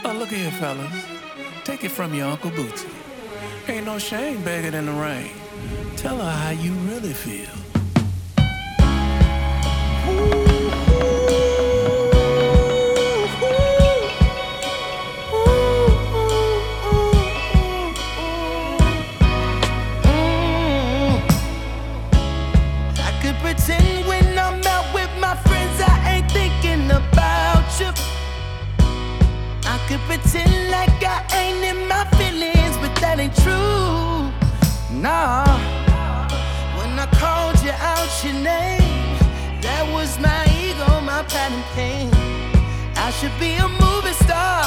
Oh, look here, fellas. Take it from your Uncle Bootsy. Ain't no shame begging in the rain. Tell her how you really feel. I could pretend when I'm out with my friends I ain't thinking about you. I could pretend like I ain't in my feelings, but that ain't true. Nah, when I called you out your name, that was my ego, my pride and pain. I should be a movie star,